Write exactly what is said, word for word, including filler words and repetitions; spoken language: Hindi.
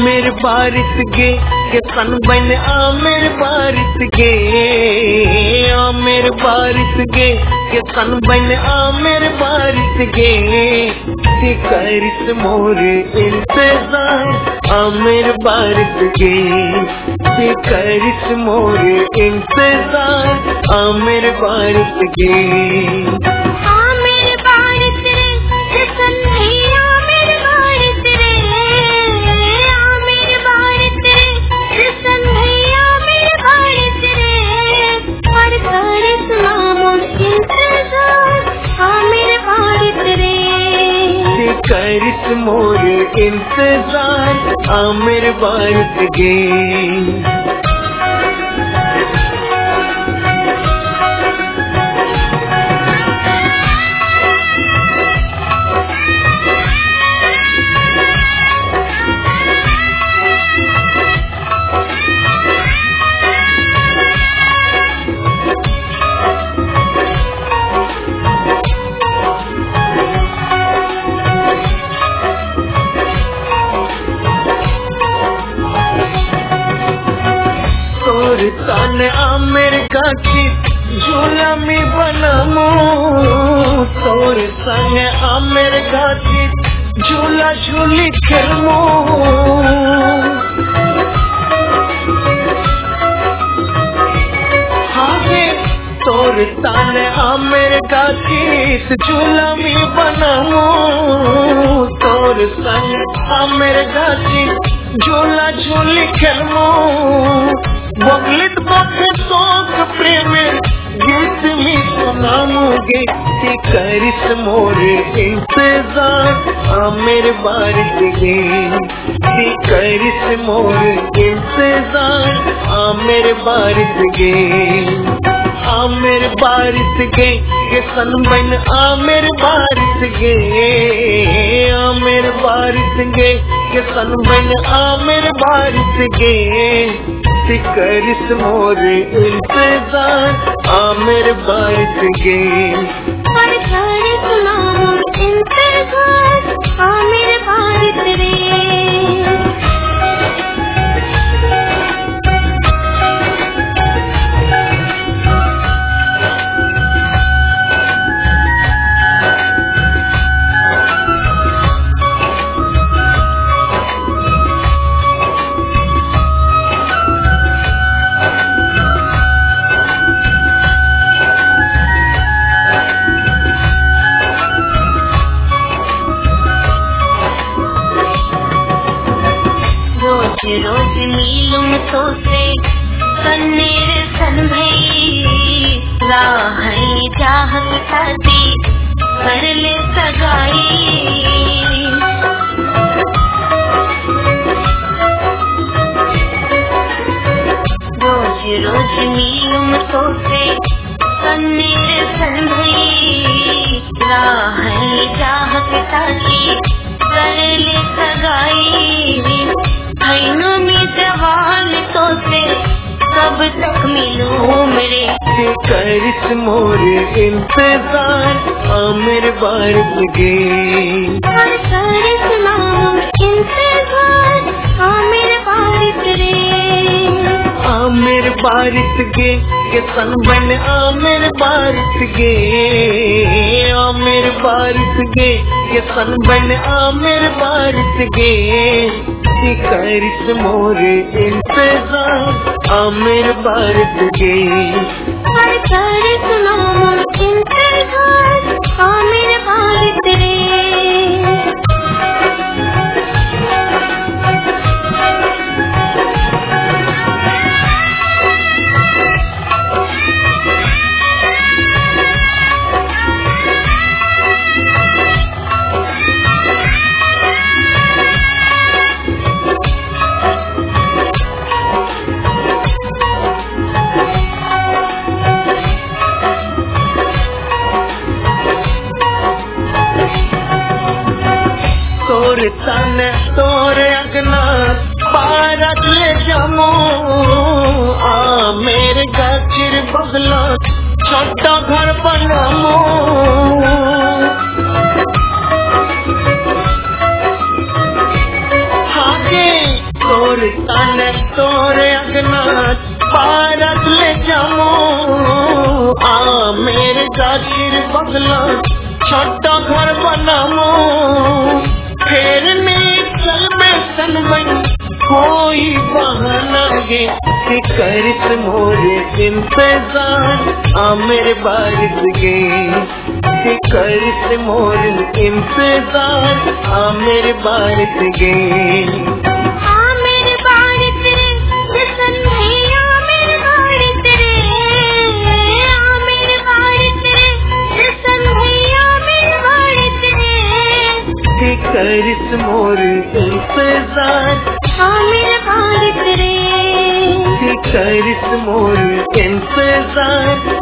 आमिर बारिश गे के सन बन आमिर बारिश गे आमिर बारिश गे के सन बन आमिर बारिश गे ते करिस मोरे इंतजार आमिर बारिश गे ते करिस मोरे इंतजार आमिर बारिश गे करिस मोरे इंतजार आमिर बारिश गे तन आमिर गाची झूला में बनमो तोर संग आमिर गाची झूला झूली खेलमो हागे तोर तन आमिर गाची झूला में बनमो तोर संग आमिर गाची झूला झूली खेलमो बगलित बातें शोक प्रेम गीत में सुनाऊंगे ते करिस मोरे इंतजार आमिर बारिश गे ते करिस मोरे इंतजार आमिर बारिश गे आमिर बारिश गे के सन बन आमिर बारिश गे आमिर बारिश गे के सन बन आमिर बारिश गे ते करिस मोरे इंतजार आमिर बारिश गे करिस मोरे इंतजार आमिर बारिश गे रोज नीलुम तो से कन्नेर सन भई राह चाहत साथी कर ले सगाई रोज रोज नीलुम तो से कन्नेर सन भई राह चाहत साथी कर ले सगाई भाइयों में जवान तो से कब तक मिलूं मेरे ते करिस मोरे इंतजार आमिर बारिश गे करिस मोरे इंतजार आमिर बारिश गे आमिर बारिश गे के सन बन आमिर बारिश गे आमिर बारिश गे के सन बन आमिर बारिश गे ते करिस मोरे इंतजार आमिर बारिश गे करिस मोरे इंतजार आमिर बारिश गे तन तोर अगना पारत ले जमो आमिर गाचिर बगला छोटा घर बनमो हागे मोर तने तोरे अगनाथ भारत ले जामो आ मेरे जाकिर बगला छोटा घर बनामो फिर नहीं चल में सनबई कोई बहाना गे कि करित मोरे इंतजार आ मेरे बारिश गे कि करित मोरे इंतजार आ मेरे बारिश गे आ मेरे बारिश रे जसन भैया मेरे बारिश रे आ मेरे बारिश रे जसन भैया मेरे बारिश रे कि करित मोरे इंतजार आ मेरे बारिश रे कि करित मोरे इंतजार